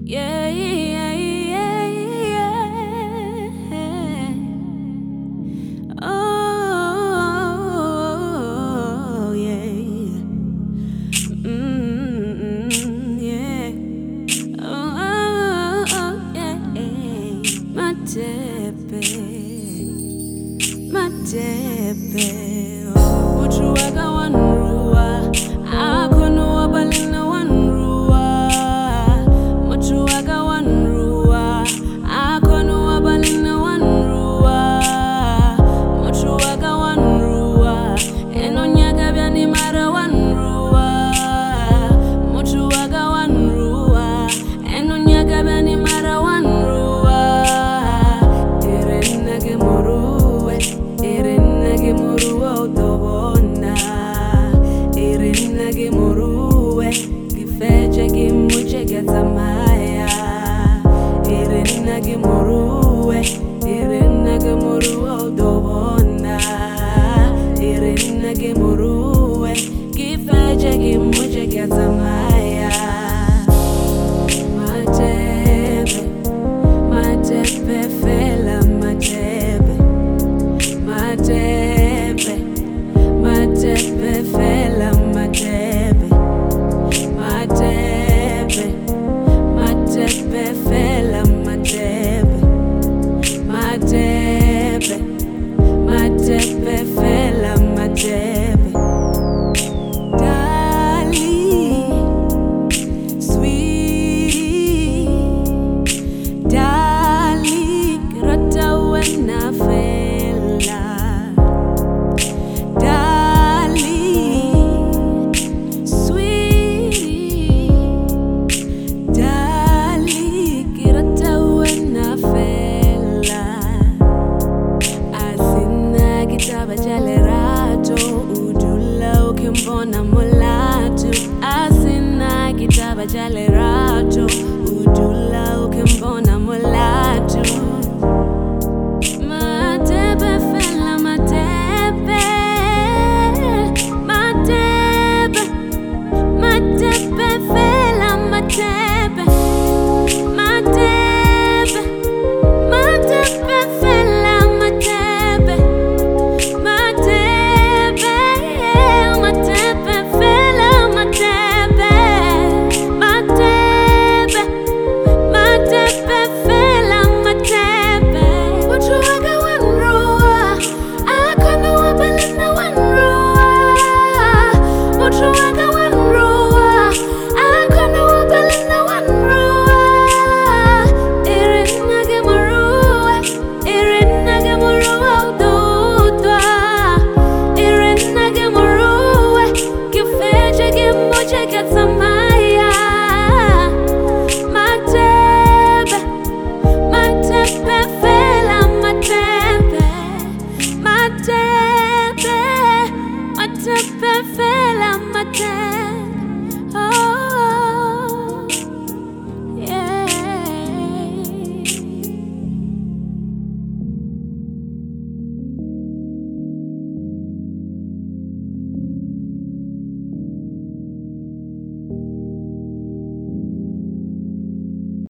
Yeah, yeah, yeah, yeah. Oh, yeah. Yeah. Oh, yeah. Matepe. Uchuwaga wanruwa. Akono wabalina wanruwa. Uchuwaga wanruwa. Akono wabalina wanruwa. Uchuwaga wanruwa. Enonyaga byani mara wanruwa. Uchuwaga wanruwa. Enonyaga byani mara wanruwa. Irenage muruwe. Irenage muruwe utobona. Irenage muruwe. Gifeche gimuche gezamaya. Irenage muruwe. Irenage muruwe utobona. Irenage muruwe. Gifeche gimuche gezamaya. Matepe fela matepe. Matepe fela matepe. Matepe fela matepe. Matepe fela matepe. Darling, sweet, darling, rata wena fela. Darling, sweet, darling, rata wena fela. Asina kitaba chale rato, udula ukimbona mulatu. Asina kitaba chale rato, udula ukimbona mulatu. Matepe fela matepe. Matepe fela matepe. Matepe fela matepe. Matepe fela matepe. Matepe fela matepe. Uchuwaga wanruwa. Akono wabalina wanruwa. Uchuwaga wanruwa. Akono wabalina wanruwa. Irenage muruwe. Irenage muruwe ututwa. Irenage muruwe. Gifeche gimuche gezamaya. Matepe fela matepe. Matepe fela matepe.